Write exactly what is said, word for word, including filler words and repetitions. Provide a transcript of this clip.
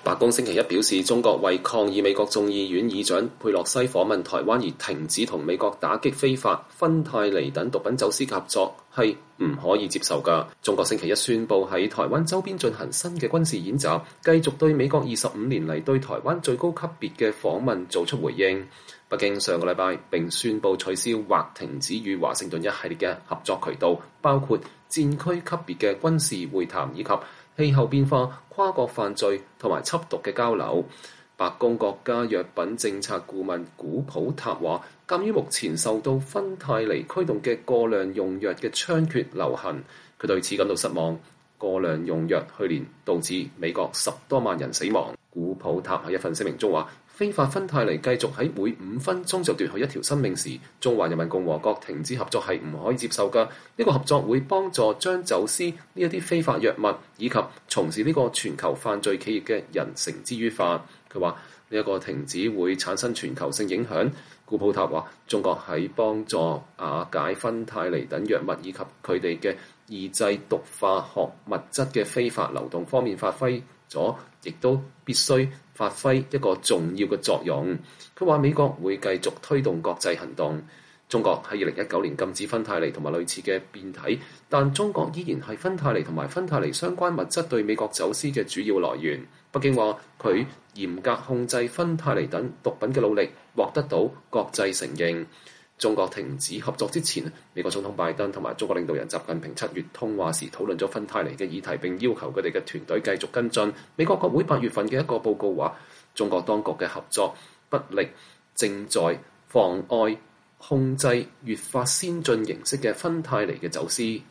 白宮星期一表示，中國為抗議美國眾議院議長佩洛西訪問台灣而停止同美國打擊非法芬太尼等毒品走私嘅合作係唔可以接受㗎。中國星期一宣布喺台灣周邊進行新嘅軍事演習，繼續對美國二十五年嚟對台灣最高級別嘅訪問做出回應。北京上個禮拜並宣布取消或停止與華盛頓一系列嘅合作渠道，包括戰區級別嘅軍事會談以及氣候變化、跨國犯罪同埋緝毒嘅交流。白宮國家藥品政策顧問古普塔話，鑑於目前受到芬太尼驅動嘅過量用藥嘅猖獗流行，佢對此感到失望。過量用藥去年導致美國十多萬人死亡。古普塔喺一份聲明中話，非法芬太尼繼續喺每五分鐘就奪去一條生命時，中華人民共和國停止合作係唔可以接受㗎。呢個合作會幫助將走私呢一啲非法藥物以及從事呢個全球犯罪企業嘅人繩之於法。佢話呢一個停止會產生全球性影響。古普塔話，中國喺幫助瓦解芬太尼等藥物以及佢哋嘅抑制毒化學物質嘅非法流動方面發揮咗，亦都必須發揮一個重要嘅作用。佢話美國會繼續推動國際行動。中國喺二零一九年禁止芬太尼同埋類似嘅變體，但中國依然係芬太尼同埋芬太尼相關物質對美國走私嘅主要來源。北京話佢嚴格控制芬太尼等毒品嘅努力獲得到國際承認。中國停止合作之前，美國總統拜登同埋中國領導人習近平七月通話時討論咗芬太尼嘅議題，並要求佢哋嘅團隊繼續跟進。美國國會八月份嘅一個報告話，中國當局嘅合作不力正在妨礙控制越發先進形式嘅芬太尼嘅走私。